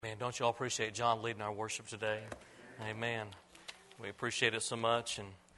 Man, don't you all appreciate John leading our worship today? Amen. We appreciate it so much,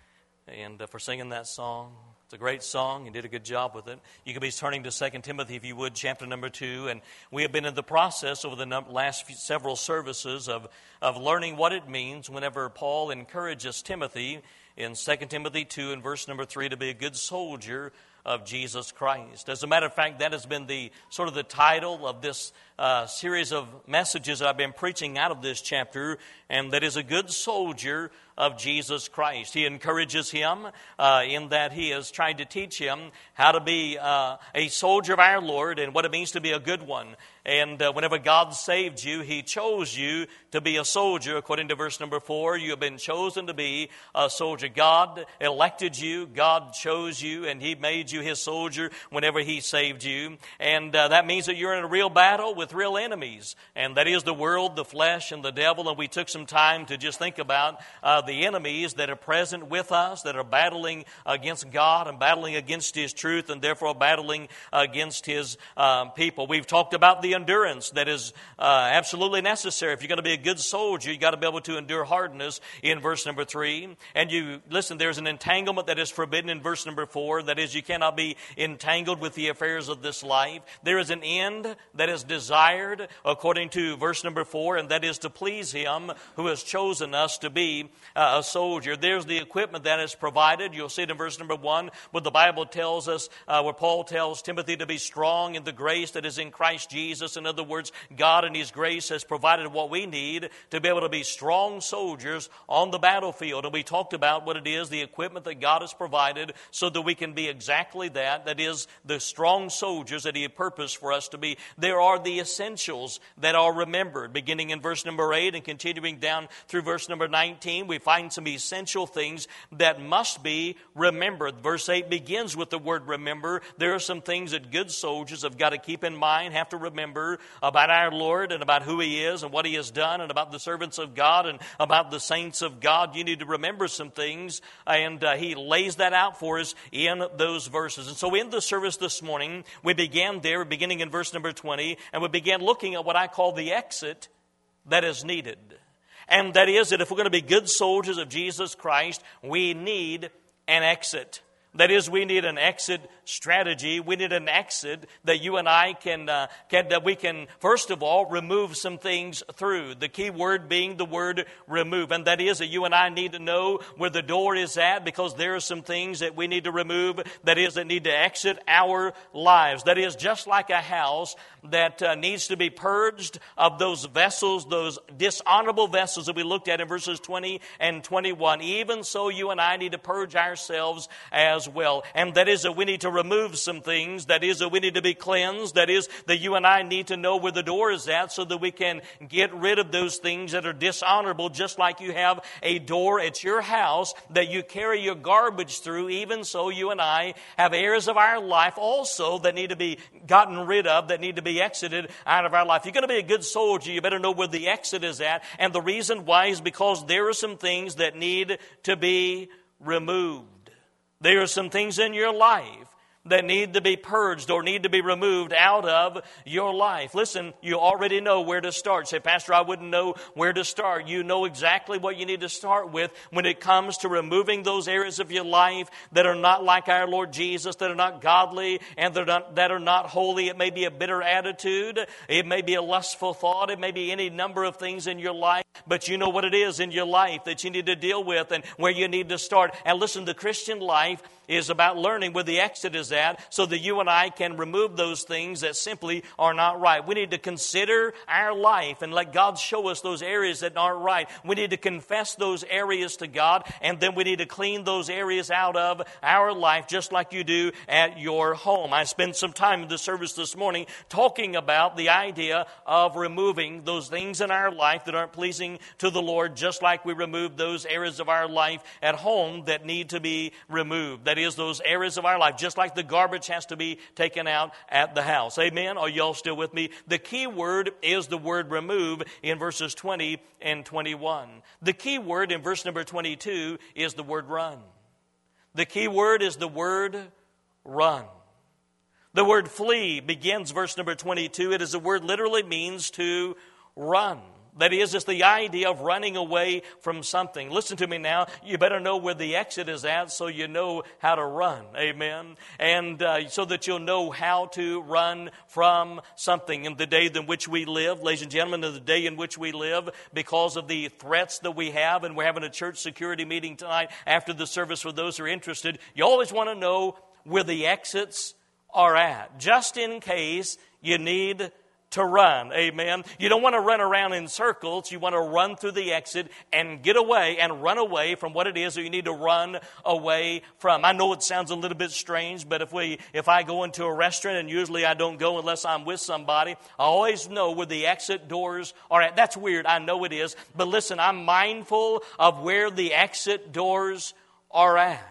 and for singing that song. It's a great song. You did a good job with it. You could be turning to 2 Timothy, if you would, chapter number 2. And we have been in the process over the last several services of learning what it means whenever Paul encourages Timothy in 2 Timothy 2 and verse number 3 to be a good soldier of Jesus Christ. As a matter of fact, that has been the sort of the title of this series of messages I've been preaching out of this chapter, and that is a good soldier of Jesus Christ. He encourages him in that he is trying to teach him how to be a soldier of our Lord and what it means to be a good one. And whenever God saved you, He chose you to be a soldier. According to verse number 4, you have been chosen to be a soldier. God elected you, God chose you, and He made you His soldier whenever He saved you. And that means that you're in a real battle with real enemies, and that is the world, the flesh, and the devil. And we took some time to just think about the enemies that are present with us, that are battling against God and battling against His truth, and therefore battling against His people. We've talked about the endurance that is absolutely necessary. If you're going to be a good soldier, you've got to be able to endure hardness in verse number 3. And you listen, there's an entanglement that is forbidden in verse number 4. That is, you cannot be entangled with the affairs of this life. There is an end that is desired according to verse number 4, and that is to please Him who has chosen us to be a soldier. There's the equipment that is provided. You'll see it in verse number 1, where the Bible tells us, where Paul tells Timothy to be strong in the grace that is in Christ Jesus. In other words, God in His grace has provided what we need to be able to be strong soldiers on the battlefield. And we talked about what it is, the equipment that God has provided so that we can be exactly that. That is, the strong soldiers that He had purposed for us to be. There are the essentials that are remembered. Beginning in verse number 8 and continuing down through verse number 19, we find some essential things that must be remembered. Verse 8 begins with the word remember. There are some things that good soldiers have got to keep in mind, have to remember about our Lord and about who He is and what He has done and about the servants of God and about the saints of God. You need to remember some things, and he lays that out for us in those verses. And so in the service this morning, we began there, beginning in verse number 20, and we began looking at what I call the exit that is needed. And that is that if we're going to be good soldiers of Jesus Christ, we need an exit. That is, we need an exit strategy. We need an exit that you and I that we can, first of all, remove some things through. The key word being the word remove. And that is that you and I need to know where the door is at, because there are some things that we need to remove, that is, that need to exit our lives. That is, just like a house that needs to be purged of those vessels, those dishonorable vessels that we looked at in verses 20 and 21. Even so, you and I need to purge ourselves as well. And that is that we need to remove some things. That is that we need to be cleansed. That is that you and I need to know where the door is at so that we can get rid of those things that are dishonorable, just like you have a door at your house that you carry your garbage through. Even so, you and I have areas of our life also that need to be gotten rid of, that need to be exited out of our life. You're going to be a good soldier, you better know where the exit is at. And the reason why is because there are some things that need to be removed. There are some things in your life that need to be purged or need to be removed out of your life. Listen, you already know where to start. Say, Pastor, I wouldn't know where to start. You know exactly what you need to start with when it comes to removing those areas of your life that are not like our Lord Jesus, that are not godly, and that are not holy. It may be a bitter attitude. It may be a lustful thought. It may be any number of things in your life, but you know what it is in your life that you need to deal with and where you need to start. And listen, the Christian life is about learning where the exit is at so that you and I can remove those things that simply are not right. We need to consider our life and let God show us those areas that aren't right. We need to confess those areas to God, and then we need to clean those areas out of our life just like you do at your home. I spent some time in the service this morning talking about the idea of removing those things in our life that aren't pleasing to the Lord, just like we remove those areas of our life at home that need to be removed. That is, those areas of our life, just like the garbage has to be taken out at the house. Amen? Are y'all still with me? The key word is the word remove in verses 20 and 21. The key word in verse number 22 is the word run. The key word is the word run. The word flee begins verse number 22. It is a word literally means to run. That is, it's the idea of running away from something. Listen to me now. You better know where the exit is at so you know how to run. Amen. And so that you'll know how to run from something. In the day in which we live, ladies and gentlemen, in the day in which we live, because of the threats that we have, and we're having a church security meeting tonight after the service for those who are interested, you always want to know where the exits are at, just in case you need to run. Amen. You don't want to run around in circles. You want to run through the exit and get away and run away from what it is that you need to run away from. I know it sounds a little bit strange, but if I go into a restaurant, and usually I don't go unless I'm with somebody, I always know where the exit doors are at. That's weird. I know it is. But listen, I'm mindful of where the exit doors are at.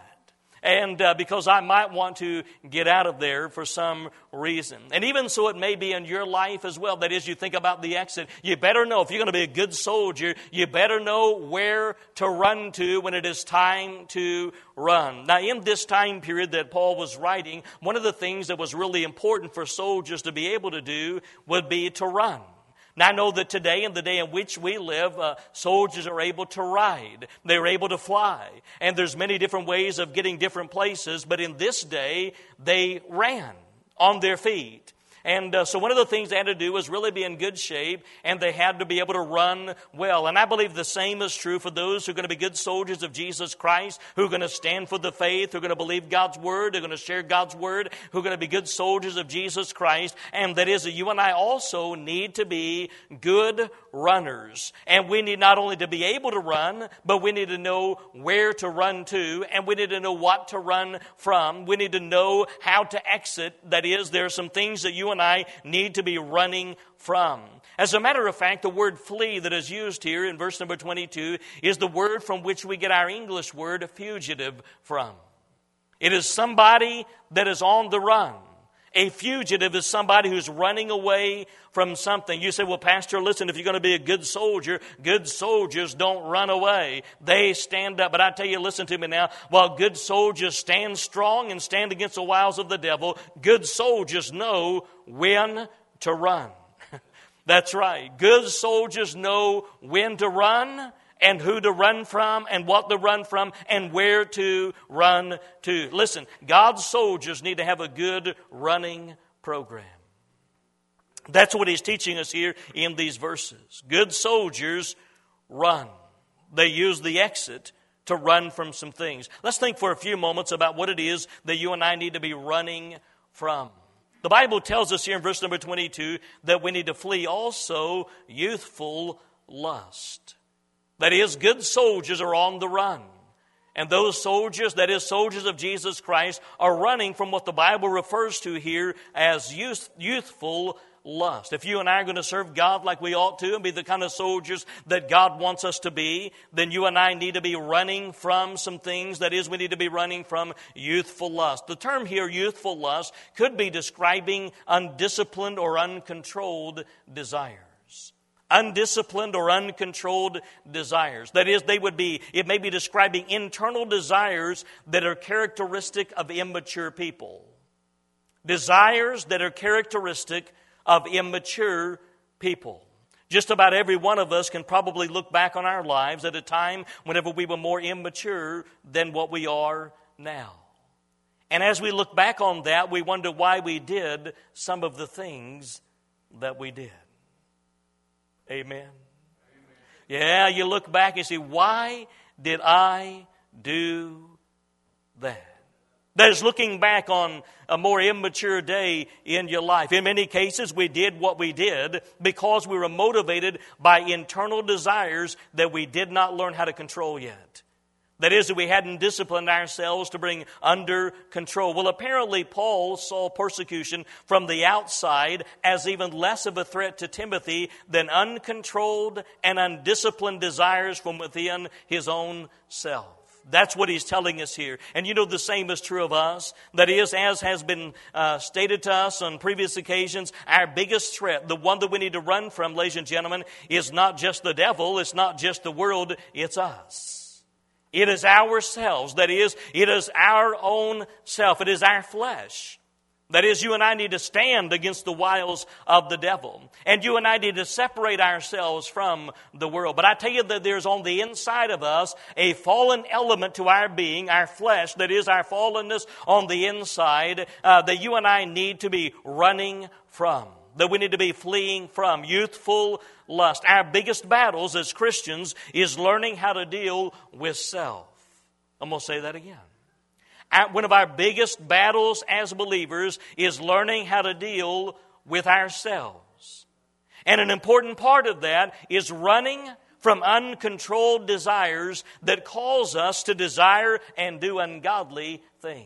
And because I might want to get out of there for some reason. And even so, it may be in your life as well. That is, you think about the exit. You better know, if you're going to be a good soldier, you better know where to run to when it is time to run. Now, in this time period that Paul was writing, one of the things that was really important for soldiers to be able to do would be to run. Now, I know that today, in the day in which we live, soldiers are able to ride. They're able to fly. And there's many different ways of getting different places. But in this day, they ran on their feet. And so one of the things they had to do was really be in good shape, and they had to be able to run well. And I believe the same is true for those who are going to be good soldiers of Jesus Christ, who are going to stand for the faith, who are going to believe God's Word, who are going to share God's Word, who are going to be good soldiers of Jesus Christ. And that is that you and I also need to be good runners. And we need not only to be able to run, but we need to know where to run to, and we need to know what to run from. We need to know how to exit. That is, there are some things that you and I need to be running from. As a matter of fact, the word flee that is used here in verse number 22 is the word from which we get our English word fugitive from. It is somebody that is on the run. A fugitive is somebody who's running away from something. You say, well, Pastor, listen, if you're going to be a good soldier, good soldiers don't run away. They stand up. But I tell you, listen to me now. While good soldiers stand strong and stand against the wiles of the devil, good soldiers know when to run. That's right. Good soldiers know when to run, and who to run from, and what to run from, and where to run to. Listen, God's soldiers need to have a good running program. That's what he's teaching us here in these verses. Good soldiers run. They use the exit to run from some things. Let's think for a few moments about what it is that you and I need to be running from. The Bible tells us here in verse number 22 that we need to flee also youthful lust. That is, good soldiers are on the run. And those soldiers, that is, soldiers of Jesus Christ, are running from what the Bible refers to here as youthful lust. If you and I are going to serve God like we ought to and be the kind of soldiers that God wants us to be, then you and I need to be running from some things. That is, we need to be running from youthful lust. The term here, youthful lust, could be describing undisciplined or uncontrolled desires. Undisciplined or uncontrolled desires. That is, it may be describing internal desires that are characteristic of immature people. Desires that are characteristic of immature people. Just about every one of us can probably look back on our lives at a time whenever we were more immature than what we are now. And as we look back on that, we wonder why we did some of the things that we did. Amen. Yeah, you look back and see, why did I do that? There's looking back on a more immature day in your life. In many cases, we did what we did because we were motivated by internal desires that we did not learn how to control yet. That is, that we hadn't disciplined ourselves to bring under control. Well, apparently Paul saw persecution from the outside as even less of a threat to Timothy than uncontrolled and undisciplined desires from within his own self. That's what he's telling us here. And you know the same is true of us. That is, as has been stated to us on previous occasions, our biggest threat, the one that we need to run from, ladies and gentlemen, is not just the devil, it's not just the world, it's us. It is ourselves. That is, it is our own self. It is our flesh That is, you and I need to stand against the wiles of the devil. And you and I need to separate ourselves from the world. But I tell you that there's on the inside of us a fallen element to our being, our flesh, that is our fallenness on the inside, that you and I need to be running from, that we need to be fleeing from. Youthful lust. Our biggest battles as Christians is learning how to deal with self. I'm going to say that again. One of our biggest battles as believers is learning how to deal with ourselves. And an important part of that is running from uncontrolled desires that cause us to desire and do ungodly things.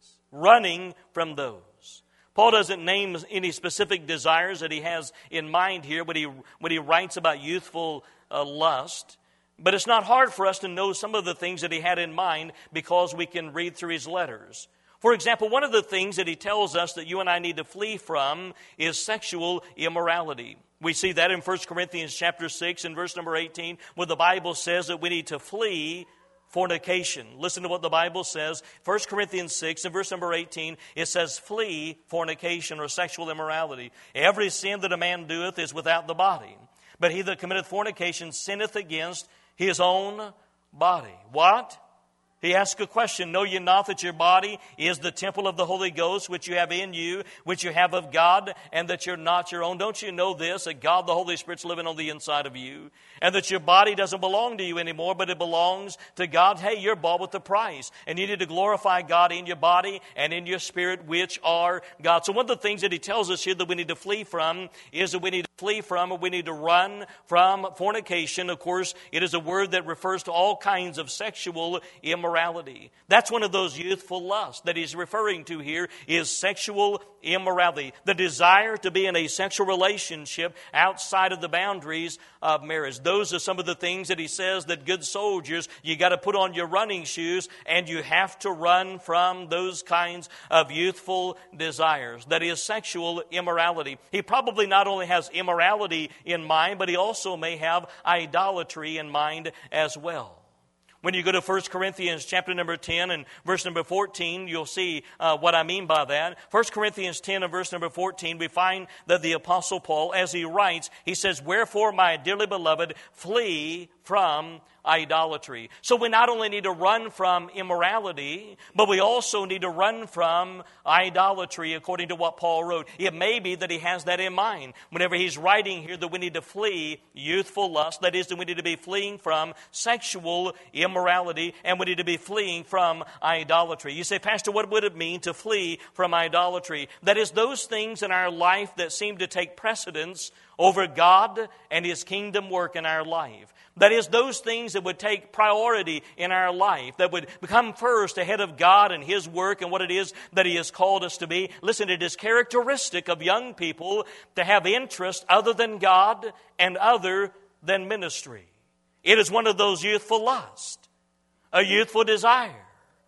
Running from those. Paul doesn't name any specific desires that he has in mind here when he writes about youthful lust. But it's not hard for us to know some of the things that he had in mind because we can read through his letters. For example, one of the things that he tells us that you and I need to flee from is sexual immorality. We see that in 1 Corinthians chapter 6 and verse number 18, where the Bible says that we need to flee fornication. Listen to what the Bible says. 1 Corinthians 6 and verse number 18, it says, flee fornication or sexual immorality. Every sin that a man doeth is without the body. But he that committeth fornication sinneth against his own body. What? He asks a question. Know ye not that your body is the temple of the Holy Ghost, which you have in you, which you have of God, and that you're not your own? Don't you know this, that God the Holy Spirit's living on the inside of you, and that your body doesn't belong to you anymore, but it belongs to God? Hey, you're bought with a price, and you need to glorify God in your body and in your spirit, which are God. So one of the things that he tells us here that we need to flee from is that we need to flee from, or we need to run from fornication. Of course, it is a word that refers to all kinds of sexual immorality. That's one of those youthful lusts that he's referring to here, is sexual immorality. The desire to be in a sexual relationship outside of the boundaries of marriage. Those are some of the things that he says that good soldiers, you got to put on your running shoes and you have to run from those kinds of youthful desires. That is sexual immorality. He probably not only has immorality in mind, but he also may have idolatry in mind as well. When you go to 1 Corinthians chapter number 10 and verse number 14, you'll see what I mean by that. 1 Corinthians 10 and verse number 14, we find that the Apostle Paul, as he writes, he says, wherefore, my dearly beloved, flee from idolatry. So we not only need to run from immorality, but we also need to run from idolatry, according to what Paul wrote. It may be that he has that in mind whenever he's writing here that we need to flee youthful lust. That is, that we need to be fleeing from sexual immorality, and we need to be fleeing from idolatry. You say, Pastor, what would it mean to flee from idolatry? That is, those things in our life that seem to take precedence over God and His kingdom work in our life. That is, those things that would take priority in our life, that would become first ahead of God and His work and what it is that He has called us to be. Listen, it is characteristic of young people to have interest other than God and other than ministry. It is one of those youthful lusts, a youthful desire.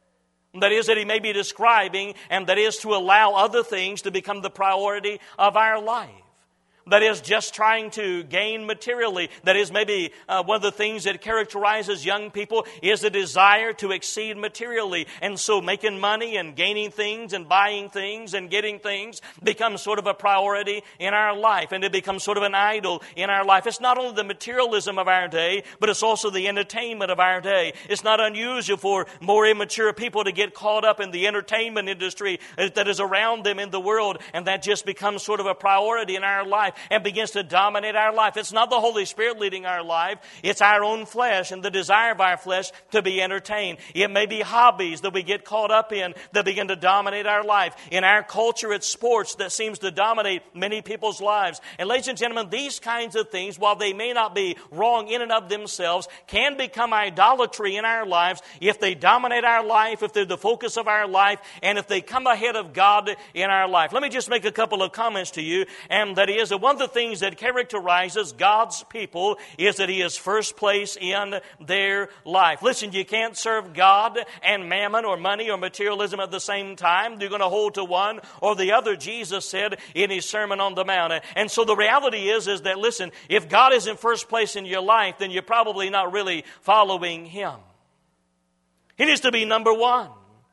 That is, that he may be describing, and that is to allow other things to become the priority of our life. That is, just trying to gain materially. That is, maybe one of the things that characterizes young people is the desire to exceed materially. And so making money and gaining things and buying things and getting things becomes sort of a priority in our life. And it becomes sort of an idol in our life. It's not only the materialism of our day, but it's also the entertainment of our day. It's not unusual for more immature people to get caught up in the entertainment industry that is around them in the world. And that just becomes sort of a priority in our life and begins to dominate our life. It's not the Holy Spirit leading our life. It's our own flesh and the desire of our flesh to be entertained. It may be hobbies that we get caught up in that begin to dominate our life. In our culture, it's sports that seems to dominate many people's lives. And ladies and gentlemen, these kinds of things, while they may not be wrong in and of themselves, can become idolatry in our lives if they dominate our life, if they're the focus of our life, and if they come ahead of God in our life. Let me just make a couple of comments to you, and that is that one of the things that characterizes God's people is that He is first place in their life. Listen, you can't serve God and mammon or money or materialism at the same time. You're going to hold to one or the other, Jesus said in His Sermon on the Mount. And so the reality is that, listen, if God is in first place in your life, then you're probably not really following Him. He needs to be number one.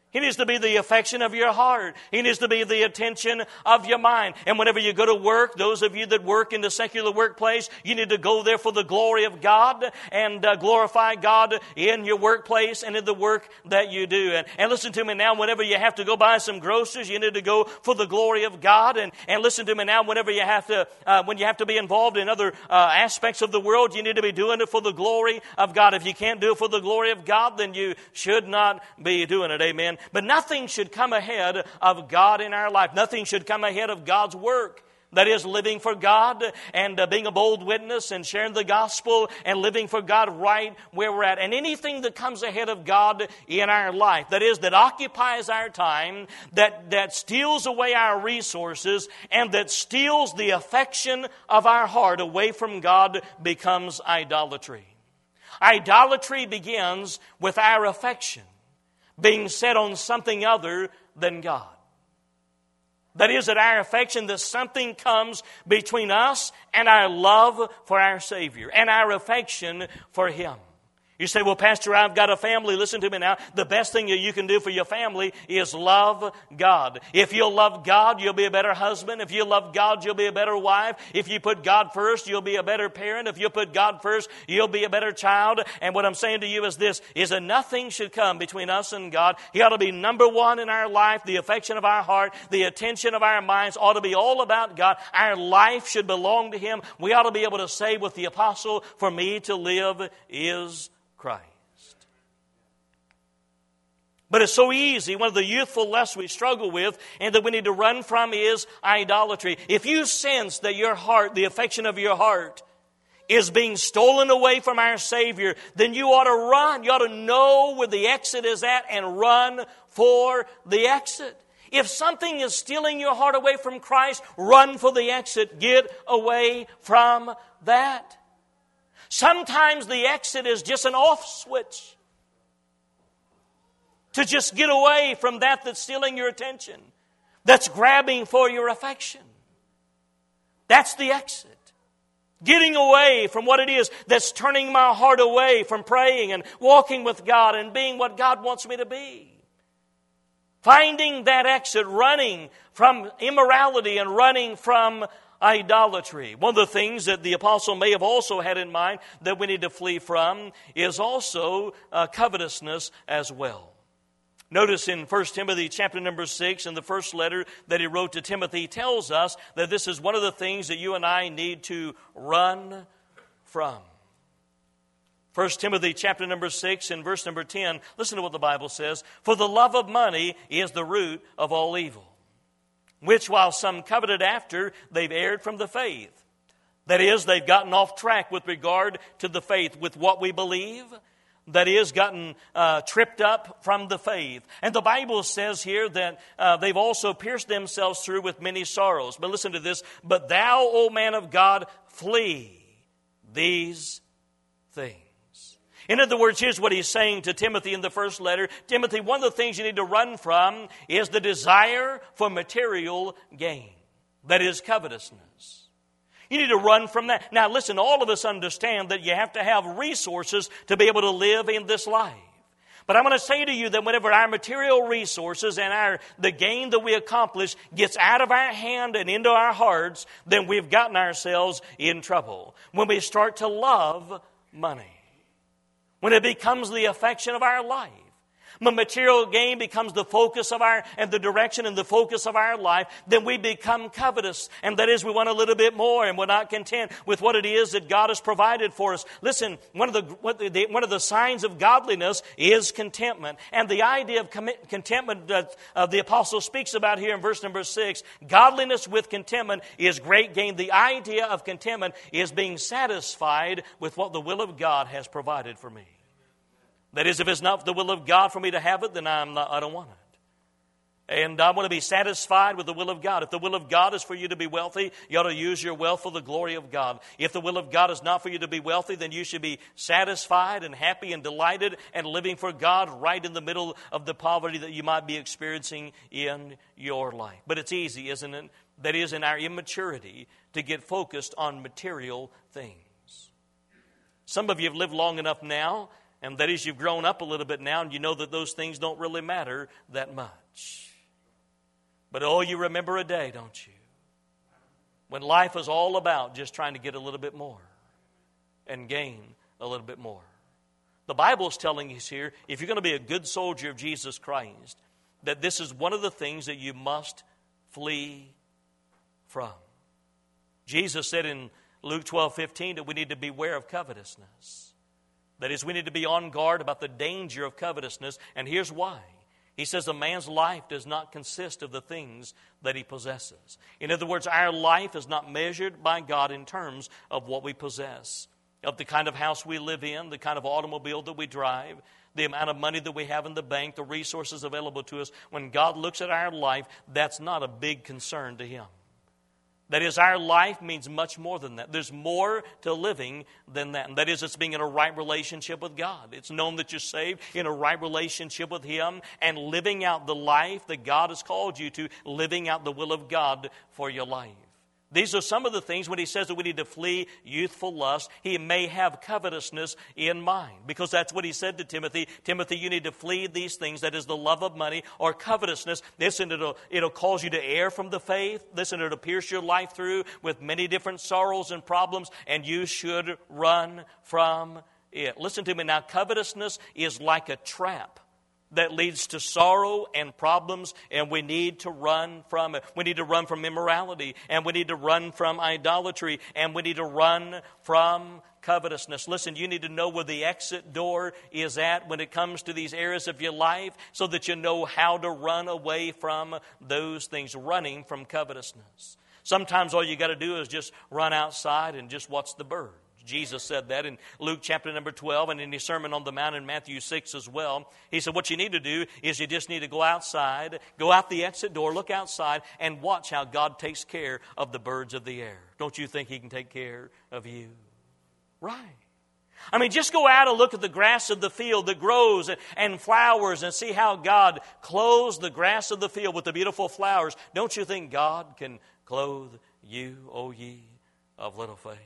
He needs to be the affection of your heart. He needs to be the attention of your mind. And whenever you go to work, those of you that work in the secular workplace, you need to go there for the glory of God and glorify God in your workplace and in the work that you do. And listen to me now, whenever you have to go buy some groceries, you need to go for the glory of God. And listen to me now, whenever you have to, when you have to be involved in other aspects of the world, you need to be doing it for the glory of God. If you can't do it for the glory of God, then you should not be doing it. Amen. But nothing should come ahead of God in our life. Nothing should come ahead of God's work. That is, living for God and being a bold witness and sharing the gospel and living for God right where we're at. And anything that comes ahead of God in our life, that is, that occupies our time, that steals away our resources, and that steals the affection of our heart away from God, becomes idolatry. Idolatry begins with our affection being set on something other than God. That is, that our affection, that something comes between us and our love for our Savior and our affection for Him. You say, well, Pastor, I've got a family. Listen to me now. The best thing that you can do for your family is love God. If you'll love God, you'll be a better husband. If you love God, you'll be a better wife. If you put God first, you'll be a better parent. If you put God first, you'll be a better child. And what I'm saying to you is this, is that nothing should come between us and God. He ought to be number one in our life. The affection of our heart, the attention of our minds ought to be all about God. Our life should belong to Him. We ought to be able to say with the apostle, for me to live is Christ. But it's so easy. One of the youthful lusts we struggle with and that we need to run from is idolatry. If you sense that your heart, the affection of your heart, is being stolen away from our Savior, then you ought to run. You ought to know where the exit is at and run for the exit. If something is stealing your heart away from Christ, run for the exit. Get away from that. Sometimes the exit is just an off switch to just get away from that that's stealing your attention, that's grabbing for your affection. That's the exit. Getting away from what it is that's turning my heart away from praying and walking with God and being what God wants me to be. Finding that exit, running from immorality and running from idolatry. One of the things that the apostle may have also had in mind that we need to flee from is also covetousness as well. Notice in 1 Timothy chapter number 6, in the first letter that he wrote to Timothy, tells us that this is one of the things that you and I need to run from. 1 Timothy chapter number 6 and verse number 10, listen to what the Bible says. For the love of money is the root of all evil, which while some coveted after, they've erred from the faith. That is, they've gotten off track with regard to the faith, with what we believe. That is, gotten tripped up from the faith. And the Bible says here that they've also pierced themselves through with many sorrows. But listen to this. But thou, O man of God, flee these things. In other words, here's what he's saying to Timothy in the first letter. Timothy, one of the things you need to run from is the desire for material gain. That is covetousness. You need to run from that. Now listen, all of us understand that you have to have resources to be able to live in this life. But I'm going to say to you that whenever our material resources and the gain that we accomplish gets out of our hand and into our hearts, then we've gotten ourselves in trouble. When we start to love money. When it becomes the affection of our life. When material gain becomes the focus of and the direction and the focus of our life, then we become covetous. And that is, we want a little bit more and we're not content with what it is that God has provided for us. Listen, one of the signs of godliness is contentment. And the idea of contentment that the apostle speaks about here in verse number 6, godliness with contentment is great gain. The idea of contentment is being satisfied with what the will of God has provided for me. That is, if it's not the will of God for me to have it, then I don't want it. And I want to be satisfied with the will of God. If the will of God is for you to be wealthy, you ought to use your wealth for the glory of God. If the will of God is not for you to be wealthy, then you should be satisfied and happy and delighted and living for God right in the middle of the poverty that you might be experiencing in your life. But it's easy, isn't it? That is, in our immaturity, to get focused on material things. Some of you have lived long enough now And that is, you've grown up a little bit now and you know that those things don't really matter that much. But oh, you remember a day, don't you, when life was all about just trying to get a little bit more and gain a little bit more. The Bible is telling us here, if you're going to be a good soldier of Jesus Christ, that this is one of the things that you must flee from. Jesus said in Luke 12:15 that we need to beware of covetousness. That is, we need to be on guard about the danger of covetousness, and here's why. He says a man's life does not consist of the things that he possesses. In other words, our life is not measured by God in terms of what we possess, of the kind of house we live in, the kind of automobile that we drive, the amount of money that we have in the bank, the resources available to us. When God looks at our life, that's not a big concern to Him. That is, our life means much more than that. There's more to living than that. And that is, it's being in a right relationship with God. It's known that you're saved in a right relationship with Him and living out the life that God has called you to, living out the will of God for your life. These are some of the things when he says that we need to flee youthful lust. He may have covetousness in mind, because that's what he said to Timothy. Timothy, you need to flee these things. That is the love of money or covetousness. Listen, it'll cause you to err from the faith. Listen, it'll pierce your life through with many different sorrows and problems, and you should run from it. Listen to me now. Covetousness is like a trap that leads to sorrow and problems, and we need to run from it. We need to run from immorality, and we need to run from idolatry, and we need to run from covetousness. Listen, you need to know where the exit door is at when it comes to these areas of your life so that you know how to run away from those things, running from covetousness. Sometimes all you got to do is just run outside and just watch the birds. Jesus said that in Luke chapter number 12 and in his Sermon on the Mount in Matthew 6 as well. He said what you need to do is you just need to go outside, go out the exit door, look outside, and watch how God takes care of the birds of the air. Don't you think He can take care of you? Right. I mean, just go out and look at the grass of the field that grows and flowers and see how God clothes the grass of the field with the beautiful flowers. Don't you think God can clothe you, O ye of little faith?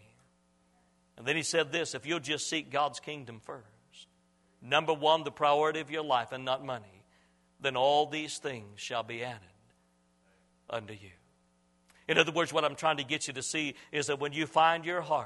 And then he said this, if you'll just seek God's kingdom first, number one, the priority of your life and not money, then all these things shall be added unto you. In other words, what I'm trying to get you to see is that when you find your heart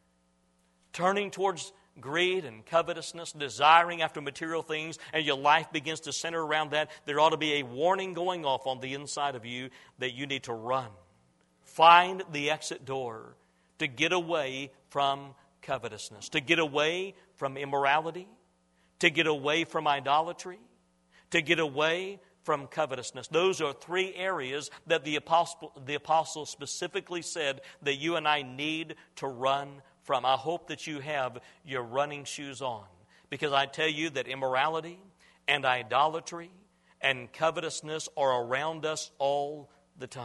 turning towards greed and covetousness, desiring after material things, and your life begins to center around that, there ought to be a warning going off on the inside of you that you need to run. Find the exit door to get away from covetousness, to get away from immorality, to get away from idolatry, to get away from covetousness. Those are three areas that the apostle specifically said that you and I need to run from. I hope that you have your running shoes on, because I tell you that immorality and idolatry and covetousness are around us all the time.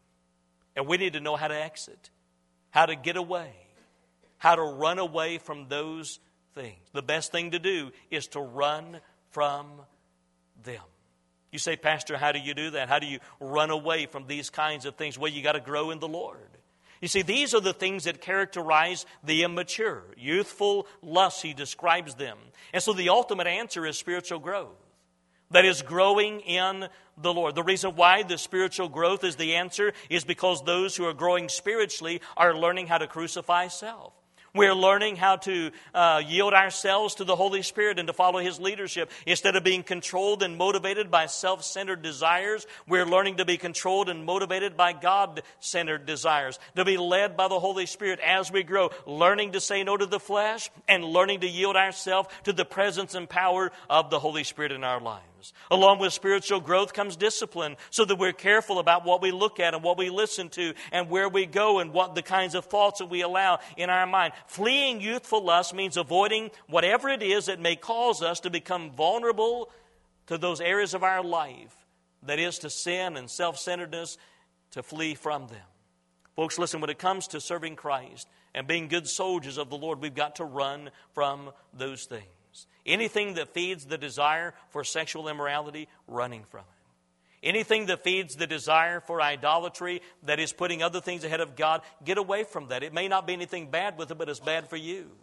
And we need to know how to exit, how to get away, how to run away from those things. The best thing to do is to run from them. You say, Pastor, how do you do that? How do you run away from these kinds of things? Well, you got to grow in the Lord. You see, these are the things that characterize the immature. Youthful lusts, he describes them. And so the ultimate answer is spiritual growth. That is, growing in the Lord. The reason why the spiritual growth is the answer is because those who are growing spiritually are learning how to crucify self. We're learning how to yield ourselves to the Holy Spirit and to follow His leadership. Instead of being controlled and motivated by self-centered desires, we're learning to be controlled and motivated by God-centered desires. To be led by the Holy Spirit as we grow. Learning to say no to the flesh and learning to yield ourselves to the presence and power of the Holy Spirit in our lives. Along with spiritual growth comes discipline, so that we're careful about what we look at and what we listen to and where we go and what the kinds of thoughts that we allow in our mind. Fleeing youthful lust means avoiding whatever it is that may cause us to become vulnerable to those areas of our life, that is to sin and self-centeredness, to flee from them. Folks, listen, when it comes to serving Christ and being good soldiers of the Lord, we've got to run from those things. Anything that feeds the desire for sexual immorality, running from it. Anything that feeds the desire for idolatry, that is putting other things ahead of God, get away from that. It may not be anything bad with it, but it's bad for you.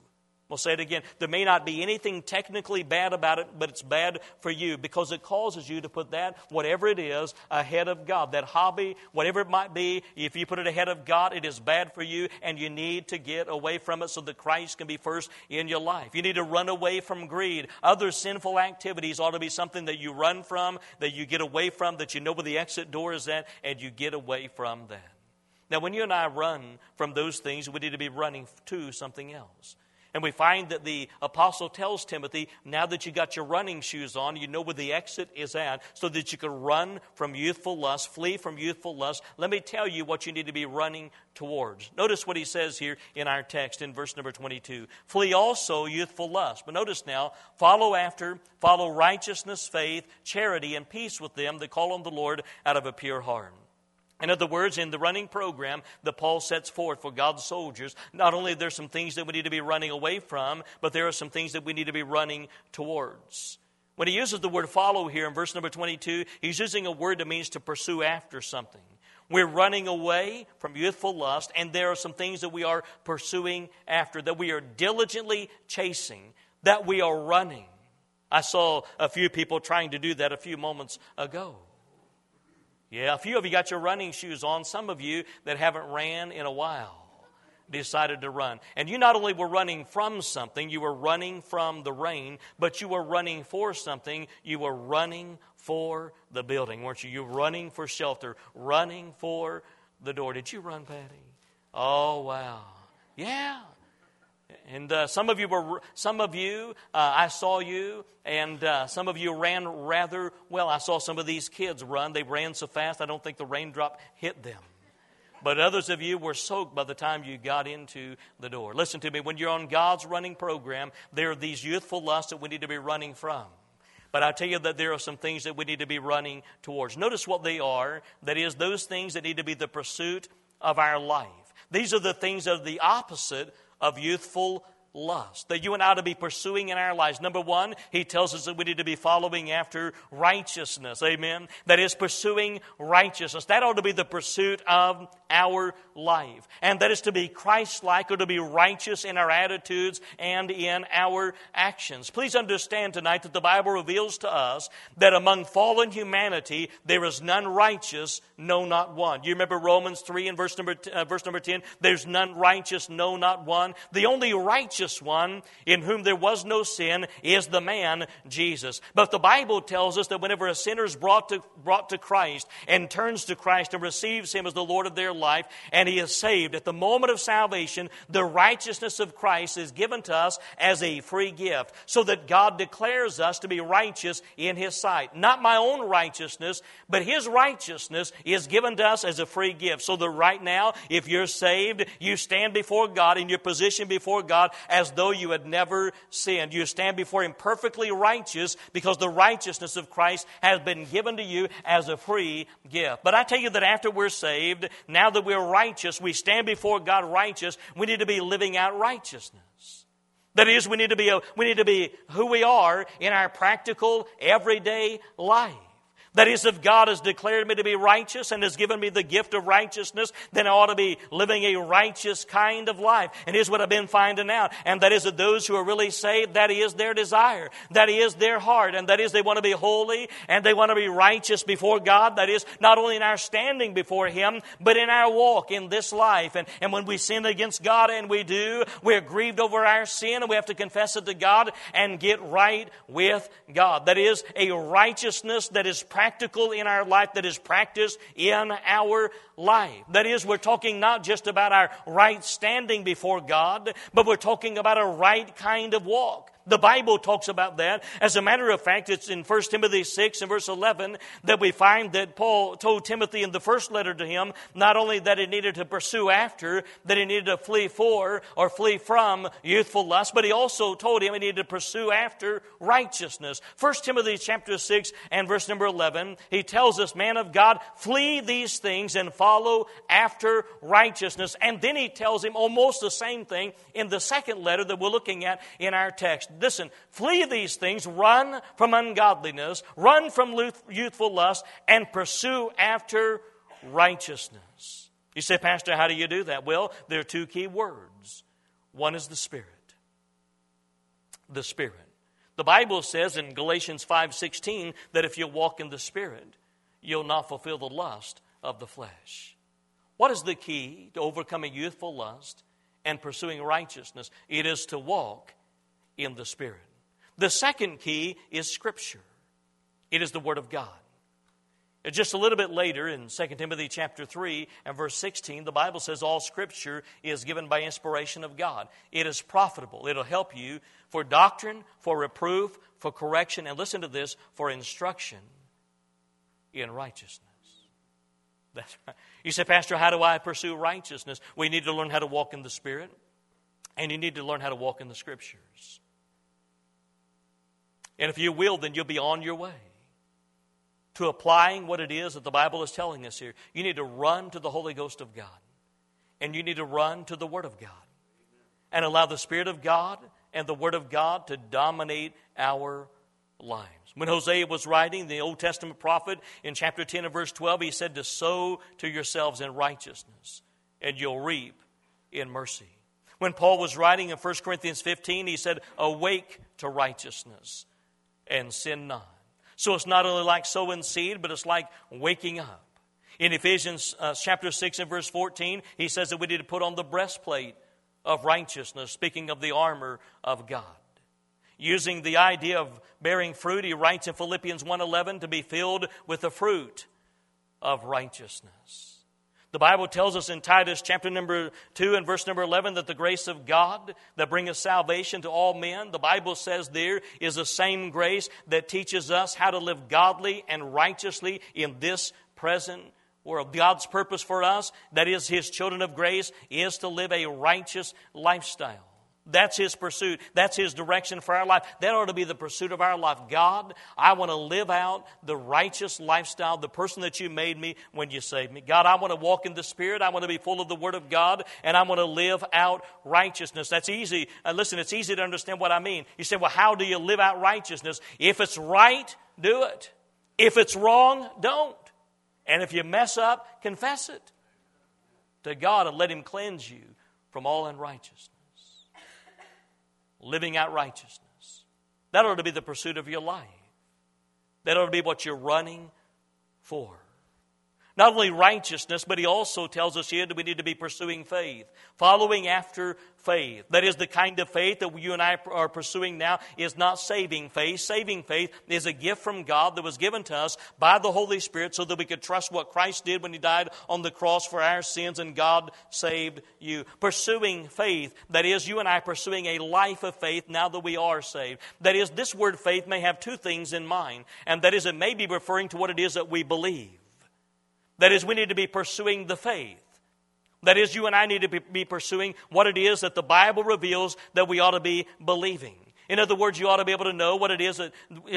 We'll say it again. There may not be anything technically bad about it, but it's bad for you because it causes you to put that, whatever it is, ahead of God. That hobby, whatever it might be, if you put it ahead of God, it is bad for you, and you need to get away from it so that Christ can be first in your life. You need to run away from greed. Other sinful activities ought to be something that you run from, that you get away from, that you know where the exit door is at, and you get away from that. Now, when you and I run from those things, we need to be running to something else. And we find that the apostle tells Timothy, now that you got your running shoes on, you know where the exit is at, so that you can run from youthful lust, flee from youthful lust. Let me tell you what you need to be running towards. Notice what he says here in our text in verse number 22. Flee also youthful lust. But notice now, follow righteousness, faith, charity, and peace with them that call on the Lord out of a pure heart. In other words, in the running program that Paul sets forth for God's soldiers, not only are there some things that we need to be running away from, but there are some things that we need to be running towards. When he uses the word follow here in verse number 22, he's using a word that means to pursue after something. We're running away from youthful lust, and there are some things that we are pursuing after, that we are diligently chasing, that we are running. I saw a few people trying to do that a few moments ago. Yeah, a few of you got your running shoes on. Some of you that haven't ran in a while decided to run. And you not only were running from something, you were running from the rain, but you were running for something. You were running for the building, weren't you? You were running for shelter, running for the door. Did you run, Patty? Oh, wow. Yeah. And some of you, I saw you, and some of you ran rather well. I saw some of these kids run. They ran so fast, I don't think the raindrop hit them. But others of you were soaked by the time you got into the door. Listen to me, when you're on God's running program, there are these youthful lusts that we need to be running from. But I tell you that there are some things that we need to be running towards. Notice what they are. That is, those things that need to be the pursuit of our life. These are the things that are the opposite of youthful lust, that you and I ought to be pursuing in our lives. Number one, he tells us that we need to be following after righteousness. Amen? That is, pursuing righteousness. That ought to be the pursuit of our life. And that is to be Christ-like, or to be righteous in our attitudes and in our actions. Please understand tonight that the Bible reveals to us that among fallen humanity, there is none righteous, no, not one. You remember Romans 3 and verse number 10? There's none righteous, no, not one. The only righteous one, in whom there was no sin, is the man Jesus. But the Bible tells us that whenever a sinner is brought to Christ and turns to Christ and receives Him as the Lord of their life, and he is saved, at the moment of salvation, the righteousness of Christ is given to us as a free gift, so that God declares us to be righteous in His sight. Not my own righteousness, but His righteousness is given to us as a free gift. So that right now, if you're saved, you stand before God in your position before God as though you had never sinned. You stand before Him perfectly righteous because the righteousness of Christ has been given to you as a free gift. But I tell you that after we're saved, now that we're righteous, we stand before God righteous, we need to be living out righteousness. That is, we need to be who we are in our practical, everyday life. That is, if God has declared me to be righteous and has given me the gift of righteousness, then I ought to be living a righteous kind of life. And here's what I've been finding out. And that is that those who are really saved, that is their desire. That is their heart. And that is they want to be holy and they want to be righteous before God. That is not only in our standing before Him, but in our walk in this life. And when we sin against God, and we do, we're grieved over our sin and we have to confess it to God and get right with God. That is a righteousness that is practical in our life, that is practiced in our life. That is, we're talking not just about our right standing before God, but we're talking about a right kind of walk. The Bible talks about that. As a matter of fact, it's in 1 Timothy 6 and verse 11 that we find that Paul told Timothy in the first letter to him, not only that he needed to pursue after, that he needed to flee for or flee from youthful lust, but he also told him he needed to pursue after righteousness. 1 Timothy chapter 6 and verse number 11, he tells us, man of God, flee these things and follow after righteousness. And then he tells him almost the same thing in the second letter that we're looking at in our text. Listen, flee these things, run from ungodliness, run from youthful lust, and pursue after righteousness. You say, Pastor, how do you do that? Well, there are two key words. One is the Spirit. the Spirit. The Bible says in Galatians 5:16 that if you walk in the Spirit, you'll not fulfill the lust of the flesh. What is the key to overcoming youthful lust and pursuing righteousness? It is to walk in the Spirit. The second key is Scripture. It is the Word of God. And just a little bit later in 2 Timothy chapter 3 and verse 16, the Bible says all Scripture is given by inspiration of God. It is profitable. It'll help you for doctrine, for reproof, for correction, and listen to this, for instruction in righteousness. That's right. You say, Pastor, how do I pursue righteousness? Well, you need to learn how to walk in the Spirit, and you need to learn how to walk in the Scriptures. And if you will, then you'll be on your way to applying what it is that the Bible is telling us here. You need to run to the Holy Ghost of God, and you need to run to the Word of God, and allow the Spirit of God and the Word of God to dominate our lives. When Hosea was writing, the Old Testament prophet, in chapter 10 and verse 12, he said to sow to yourselves in righteousness, and you'll reap in mercy. When Paul was writing in 1 Corinthians 15, he said, awake to righteousness and sin not. So it's not only like sowing seed, but it's like waking up. In Ephesians chapter 6 and verse 14, he says that we need to put on the breastplate of righteousness, speaking of the armor of God. Using the idea of bearing fruit, he writes in Philippians 1:11 to be filled with the fruit of righteousness. The Bible tells us in Titus chapter number 2 and verse number 11 that the grace of God that bringeth salvation to all men, the Bible says there is the same grace that teaches us how to live godly and righteously in this present world. God's purpose for us, that is His children of grace, is to live a righteous lifestyle. That's His pursuit. That's His direction for our life. That ought to be the pursuit of our life. God, I want to live out the righteous lifestyle, the person that You made me when You saved me. God, I want to walk in the Spirit. I want to be full of the Word of God, and I want to live out righteousness. That's easy. Listen, it's easy to understand what I mean. You say, well, how do you live out righteousness? If it's right, do it. If it's wrong, don't. And if you mess up, confess it to God and let Him cleanse you from all unrighteousness. Living out righteousness. That ought to be the pursuit of your life. That ought to be what you're running for. Not only righteousness, but he also tells us here that we need to be pursuing faith. Following after faith. That is, the kind of faith that you and I are pursuing now is not saving faith. Saving faith is a gift from God that was given to us by the Holy Spirit so that we could trust what Christ did when He died on the cross for our sins, and God saved you. Pursuing faith, that is, you and I pursuing a life of faith now that we are saved. That is, this word faith may have two things in mind, and that is, it may be referring to what it is that we believe. That is, we need to be pursuing the faith. That is, you and I need to be pursuing what it is that the Bible reveals that we ought to be believing. In other words, you ought to be able to know what it is that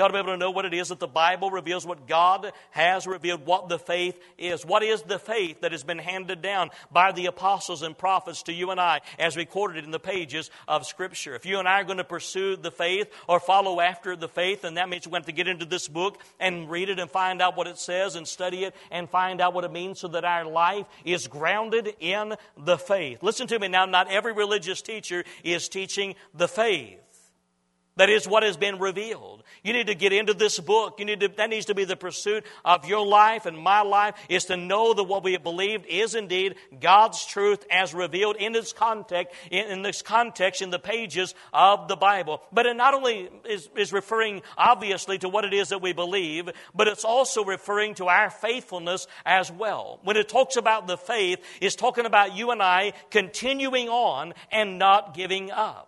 the Bible reveals, what God has revealed, what the faith is. What is the faith that has been handed down by the apostles and prophets to you and I, as recorded in the pages of Scripture? If you and I are going to pursue the faith or follow after the faith, then that means we're going to have to get into this book and read it and find out what it says and study it and find out what it means so that our life is grounded in the faith. Listen to me now, not every religious teacher is teaching the faith. That is what has been revealed. You need to get into this book. That needs to be the pursuit of your life and my life, is to know that what we have believed is indeed God's truth as revealed in this context, in the pages of the Bible. But it not only is referring obviously to what it is that we believe, but it's also referring to our faithfulness as well. When it talks about the faith, it's talking about you and I continuing on and not giving up.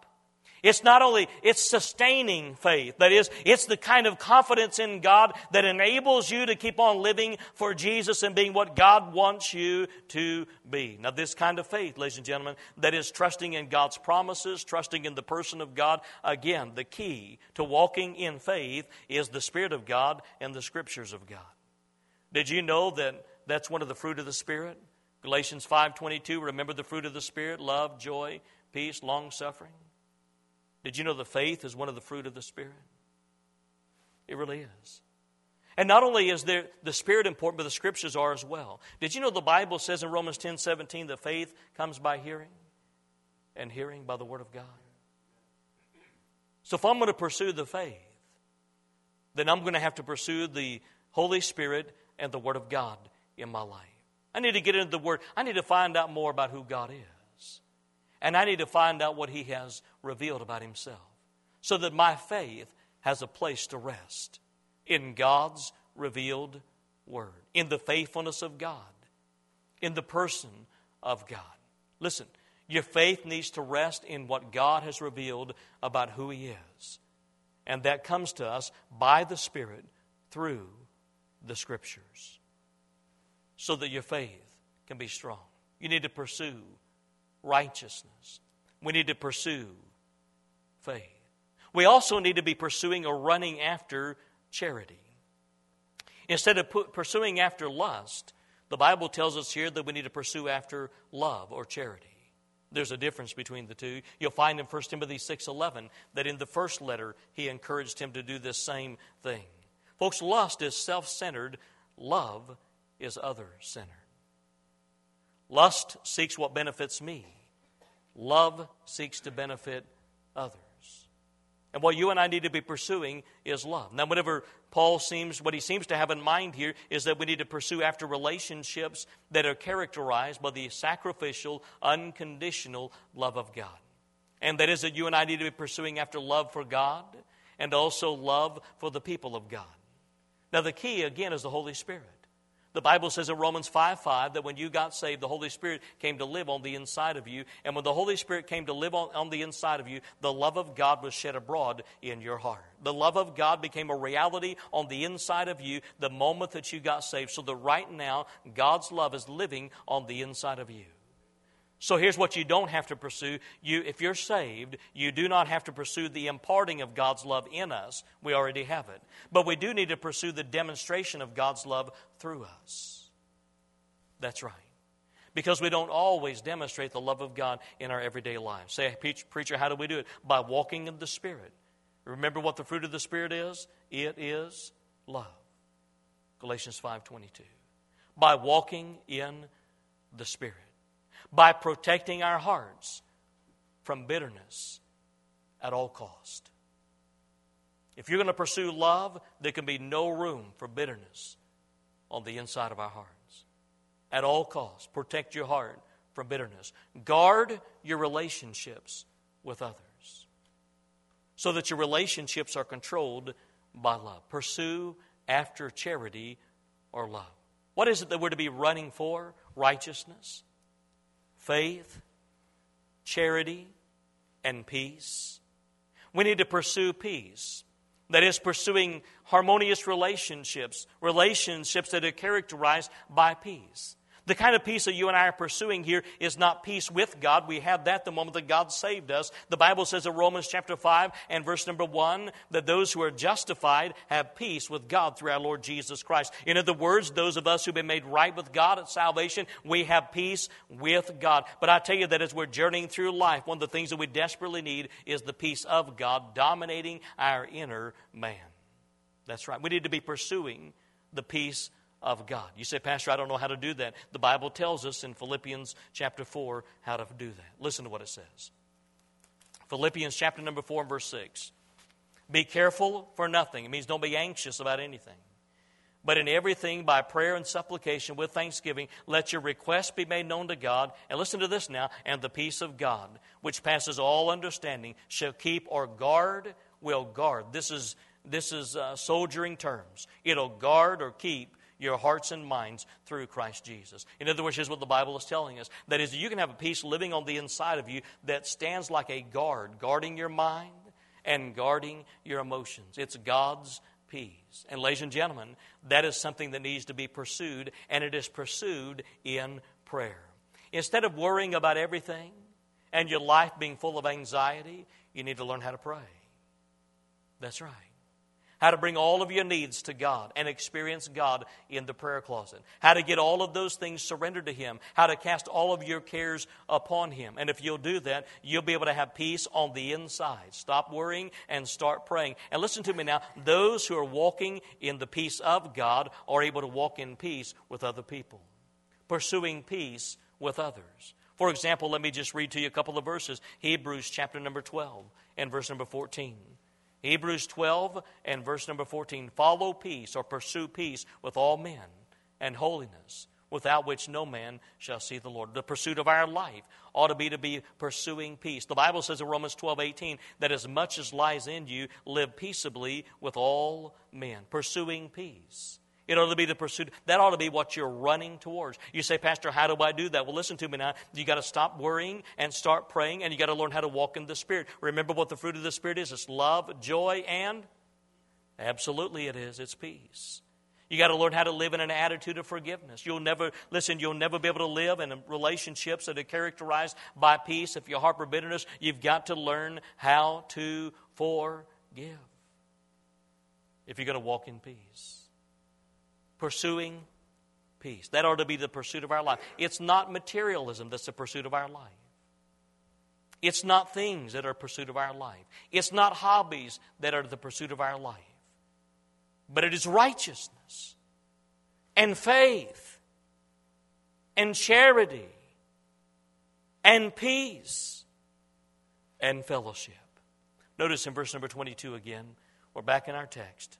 It's sustaining faith. That is, it's the kind of confidence in God that enables you to keep on living for Jesus and being what God wants you to be. Now, this kind of faith, ladies and gentlemen, that is trusting in God's promises, trusting in the person of God. Again, the key to walking in faith is the Spirit of God and the Scriptures of God. Did you know that that's one of the fruit of the Spirit? Galatians 5:22, remember the fruit of the Spirit: love, joy, peace, long-suffering. Did you know the faith is one of the fruit of the Spirit? It really is. And not only is the Spirit important, but the Scriptures are as well. Did you know the Bible says in Romans 10:17 that faith comes by hearing, and hearing by the Word of God? So if I'm going to pursue the faith, then I'm going to have to pursue the Holy Spirit and the Word of God in my life. I need to get into the Word. I need to find out more about who God is. And I need to find out what He has revealed about Himself, so that my faith has a place to rest in God's revealed Word, in the faithfulness of God, in the person of God. Listen, your faith needs to rest in what God has revealed about who He is. And that comes to us by the Spirit through the Scriptures, so that your faith can be strong. You need to pursue righteousness. We need to pursue faith. We also need to be pursuing or running after charity. Instead of pursuing after lust, the Bible tells us here that we need to pursue after love or charity. There's a difference between the two. You'll find in 1 Timothy 6:11 that in the first letter he encouraged him to do this same thing. Folks, lust is self-centered. Love is other-centered. Lust seeks what benefits me. Love seeks to benefit others. And what you and I need to be pursuing is love. Now, what he seems to have in mind here is that we need to pursue after relationships that are characterized by the sacrificial, unconditional love of God. And that is that you and I need to be pursuing after love for God and also love for the people of God. Now, the key, again, is the Holy Spirit. The Bible says in Romans 5:5 that when you got saved, the Holy Spirit came to live on the inside of you. And when the Holy Spirit came to live on the inside of you, the love of God was shed abroad in your heart. The love of God became a reality on the inside of you the moment that you got saved. So that right now, God's love is living on the inside of you. So here's what you don't have to pursue. If you're saved, you do not have to pursue the imparting of God's love in us. We already have it. But we do need to pursue the demonstration of God's love through us. That's right. Because we don't always demonstrate the love of God in our everyday lives. Say, preacher, how do we do it? By walking in the Spirit. Remember what the fruit of the Spirit is? It is love. Galatians 5:22. By walking in the Spirit. By protecting our hearts from bitterness at all cost. If you're going to pursue love, there can be no room for bitterness on the inside of our hearts. At all costs, protect your heart from bitterness. Guard your relationships with others so that your relationships are controlled by love. Pursue after charity or love. What is it that we're to be running for? Righteousness, faith, charity, and peace. We need to pursue peace. That is, pursuing harmonious relationships that are characterized by peace. The kind of peace that you and I are pursuing here is not peace with God. We had that the moment that God saved us. The Bible says in Romans chapter 5 and verse number 1 that those who are justified have peace with God through our Lord Jesus Christ. In other words, those of us who've been made right with God at salvation, we have peace with God. But I tell you that as we're journeying through life, one of the things that we desperately need is the peace of God dominating our inner man. That's right. We need to be pursuing the peace of God. You say, Pastor, I don't know how to do that. The Bible tells us in Philippians chapter 4 how to do that. Listen to what it says. Philippians chapter number 4 and verse 6. Be careful for nothing. It means don't be anxious about anything. But in everything, by prayer and supplication with thanksgiving, let your requests be made known to God. And listen to this now. And the peace of God, which passes all understanding, shall keep or guard, will guard. This is soldiering terms. It'll guard or keep your hearts and minds through Christ Jesus. In other words, here's what the Bible is telling us. That is, you can have a peace living on the inside of you that stands like a guard, guarding your mind and guarding your emotions. It's God's peace. And ladies and gentlemen, that is something that needs to be pursued, and it is pursued in prayer. Instead of worrying about everything and your life being full of anxiety, you need to learn how to pray. That's right. How to bring all of your needs to God and experience God in the prayer closet. How to get all of those things surrendered to Him. How to cast all of your cares upon Him. And if you'll do that, you'll be able to have peace on the inside. Stop worrying and start praying. And listen to me now. Those who are walking in the peace of God are able to walk in peace with other people. Pursuing peace with others. For example, let me just read to you a couple of verses. Hebrews chapter number 12 and verse number 14. Hebrews 12 and verse number 14. Follow peace or pursue peace with all men and holiness, without which no man shall see the Lord. The pursuit of our life ought to be pursuing peace. The Bible says in Romans 12:18 that as much as lies in you, live peaceably with all men. Pursuing peace. It ought to be the pursuit. That ought to be what you're running towards. You say, Pastor, how do I do that? Well, listen to me now. You got to stop worrying and start praying, and you got to learn how to walk in the Spirit. Remember what the fruit of the Spirit is. It's love, joy, and absolutely it is. It's peace. You got to learn how to live in an attitude of forgiveness. You'll never be able to live in relationships that are characterized by peace if you harbor bitterness. You've got to learn how to forgive if you're going to walk in peace. Pursuing peace. That ought to be the pursuit of our life. It's not materialism that's the pursuit of our life. It's not things that are the pursuit of our life. It's not hobbies that are the pursuit of our life. But it is righteousness and faith and charity and peace and fellowship. Notice in verse number 22 again, we're back in our text.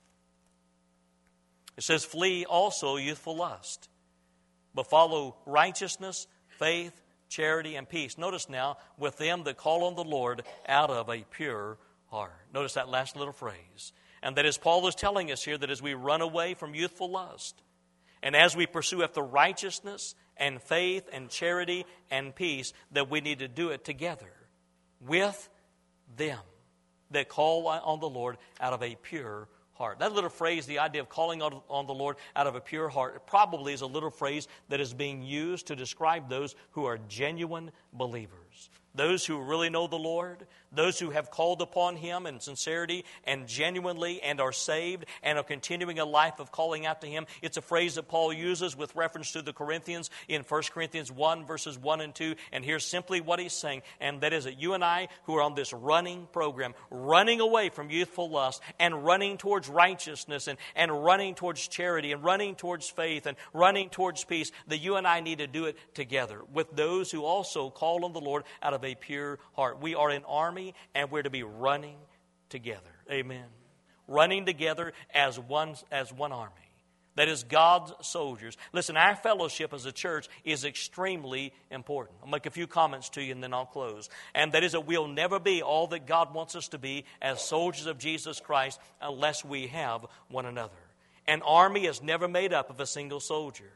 It says, flee also youthful lust, but follow righteousness, faith, charity, and peace. Notice now, with them that call on the Lord out of a pure heart. Notice that last little phrase. And that is, Paul is telling us here that as we run away from youthful lust, and as we pursue after righteousness and faith and charity and peace, that we need to do it together with them that call on the Lord out of a pure heart. That little phrase, the idea of calling on the Lord out of a pure heart, it probably is a little phrase that is being used to describe those who are genuine believers. Those who really know the Lord, those who have called upon Him in sincerity and genuinely and are saved and are continuing a life of calling out to Him. It's a phrase that Paul uses with reference to the Corinthians in 1 Corinthians 1 verses 1 and 2. And here's simply what he's saying. And that is that you and I who are on this running program, running away from youthful lust and running towards righteousness and running towards charity and running towards faith and running towards peace, that you and I need to do it together with those who also call on the Lord out of a pure heart. We are an army, and we're to be running together. Amen. Running together as one army. That is God's soldiers. Listen, our fellowship as a church is extremely important. I'll make a few comments to you and then I'll close. And that is that we'll never be all that God wants us to be as soldiers of Jesus Christ unless we have one another. An army is never made up of a single soldier,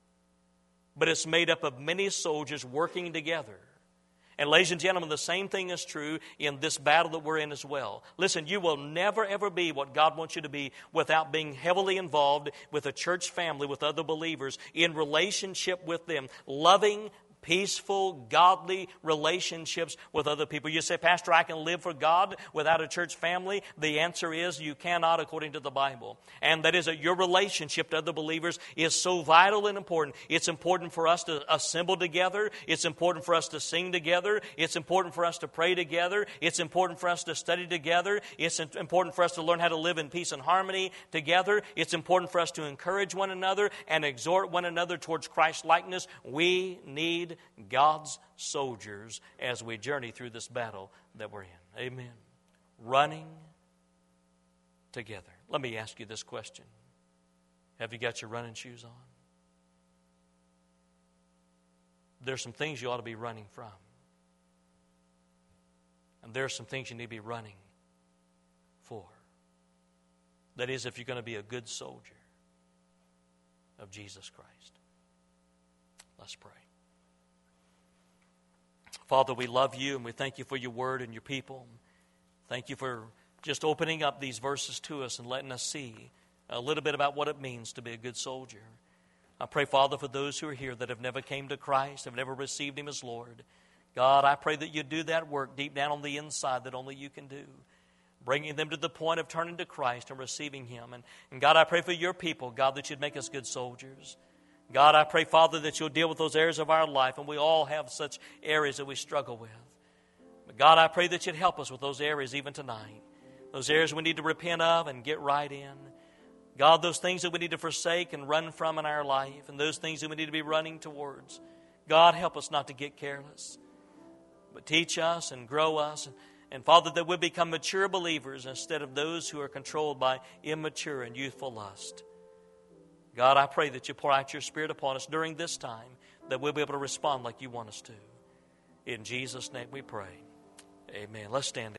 but it's made up of many soldiers working together. And ladies and gentlemen, the same thing is true in this battle that we're in as well. Listen, you will never ever be what God wants you to be without being heavily involved with a church family, with other believers, in relationship with them, loving, peaceful, godly relationships with other people. You say, Pastor, I can live for God without a church family. The answer is you cannot, according to the Bible. And that is that your relationship to other believers is so vital and important. It's important for us to assemble together. It's important for us to sing together. It's important for us to pray together. It's important for us to study together. It's important for us to learn how to live in peace and harmony together. It's important for us to encourage one another and exhort one another towards Christ's likeness. We need God's soldiers as we journey through this battle that we're in. Amen. Running together. Let me ask you this question. Have you got your running shoes on? There's some things you ought to be running from. And there's some things you need to be running for. That is, if you're going to be a good soldier of Jesus Christ. Let's pray. Father, we love you and we thank you for your word and your people. Thank you for just opening up these verses to us and letting us see a little bit about what it means to be a good soldier. I pray, Father, for those who are here that have never came to Christ, have never received Him as Lord. God, I pray that you do that work deep down on the inside that only you can do, bringing them to the point of turning to Christ and receiving Him. And God, I pray for your people, God, that you'd make us good soldiers. God, I pray, Father, that you'll deal with those areas of our life, and we all have such areas that we struggle with. But God, I pray that you'd help us with those areas even tonight. Those areas we need to repent of and get right in. God, those things that we need to forsake and run from in our life, and those things that we need to be running towards. God, help us not to get careless, but teach us and grow us And Father, that we become mature believers instead of those who are controlled by immature and youthful lust. God, I pray that you pour out your Spirit upon us during this time, that we'll be able to respond like you want us to. In Jesus' name we pray. Amen. Let's stand.